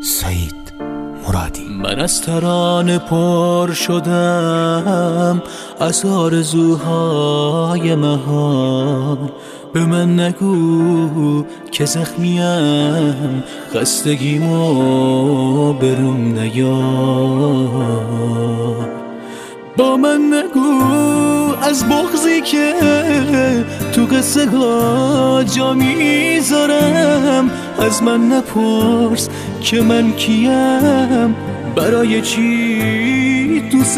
سعید مرادی. من از ترانه پر شدم از آرزوهای مهان. به من نگو که زخمیم، خستگیمو بروم نیار. با من نگو از بغضی که تو قصه ها جا میذارم. از من نپرس که من کیم، برای چی دوست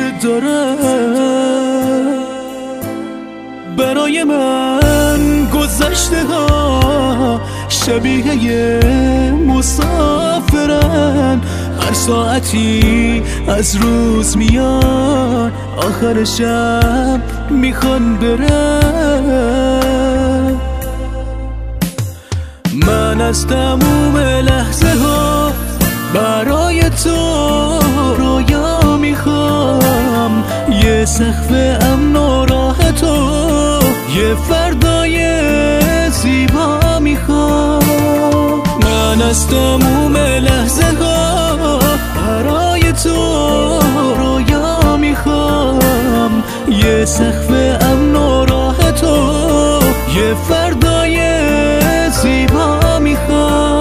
دارم. برای من گذشته ها شبیه مسافرن. هر ساعتی از روز میان، آخر شب میخوان برن. من از تموم لحظه ها برای تو رویا میخوام. یه سقف امن و راه تو، یه فردای زیبا میخوام. من از تموم لحظه ها برای تو رویا میخوام. یه سقف امن و راه تو، یه فردای زیبا میخوام.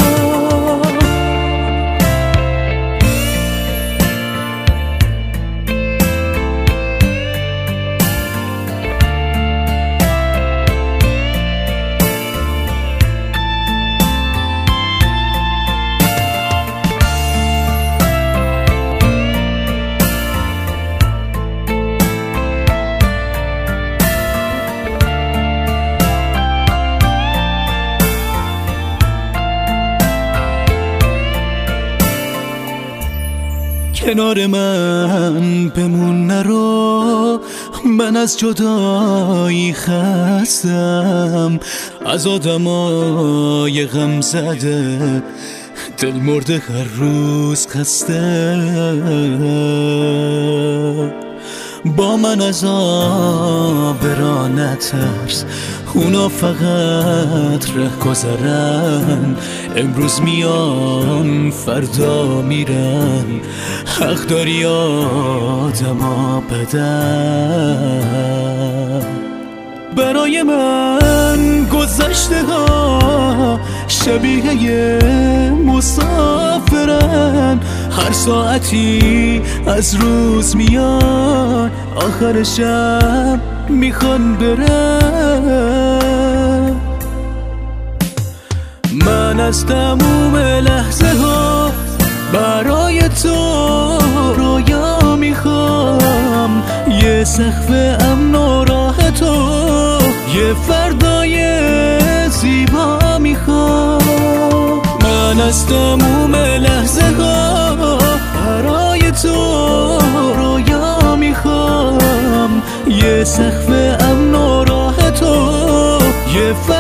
کنار من بمون نرو، من از جدایی خستم. از آدمای غم زده دل مرده هر روز خسته. با من از آب را نترس، اونا فقط ره گذرن. امروز میان فردا میرن، حق داری آدما بدن. برای من گذشته ها شبیه مسافرن. هر ساعتی از روز میان، آخر شب میخوان برن. من از تموم لحظه ها برای تو رویا میخوام. یه سقف امن و راه تو، یه فردای زیبا میخوام. من از تموم لحظه ها برای تو رویا میخوام. یه سقف امن و راه تو، یه